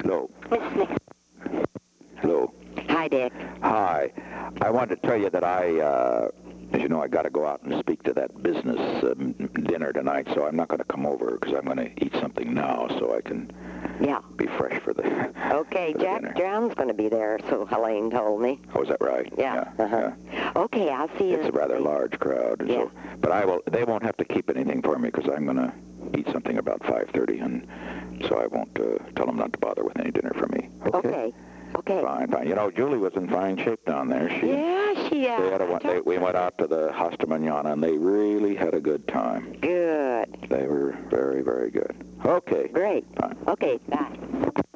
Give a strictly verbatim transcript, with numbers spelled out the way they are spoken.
Hello. Miss Nick. Hello. Hi, Dick. Hi. I wanted to tell you that I, uh, as you know, I got to go out and speak to that business um, dinner tonight, so I'm not going to come over because I'm going to eat something now so I can Yeah. be fresh for the Okay, for the Jack dinner. Brown's going to be there, so Helene told me. Oh, is that right? Yeah. Yeah. Uh-huh. yeah. Okay, I'll see you. It's a rather large crowd. And Yeah. So, but I will. They won't have to keep anything for me because I'm going to eat something about five thirty, and so I won't uh, tell them not to bother with any dinner for me. Okay. Okay. Fine, fine. You know, Julie was in fine shape down there. She, Yeah, she, uh, they had a, they, we went out to the Hasta Manana, and they really had a good time. Good. They were very, very good. Okay. Great. Fine. Okay, bye.